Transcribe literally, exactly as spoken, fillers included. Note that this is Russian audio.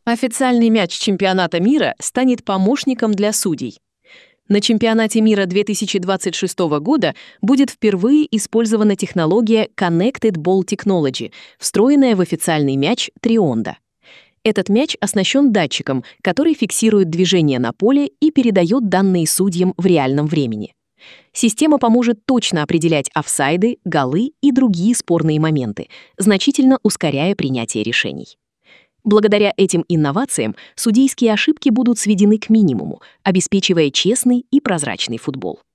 Официальный мяч чемпионата мира станет помощником для судей. На чемпионате мира две тысячи двадцать шестого года будет впервые использована технология Connected Ball Technology, встроенная в официальный мяч Trionda. Этот мяч оснащен датчиком, который фиксирует движение на поле и передает данные судьям в реальном времени. Система поможет точно определять офсайды, голы и другие спорные моменты, значительно ускоряя принятие решений. Благодаря этим инновациям судейские ошибки будут сведены к минимуму, обеспечивая честный и прозрачный футбол.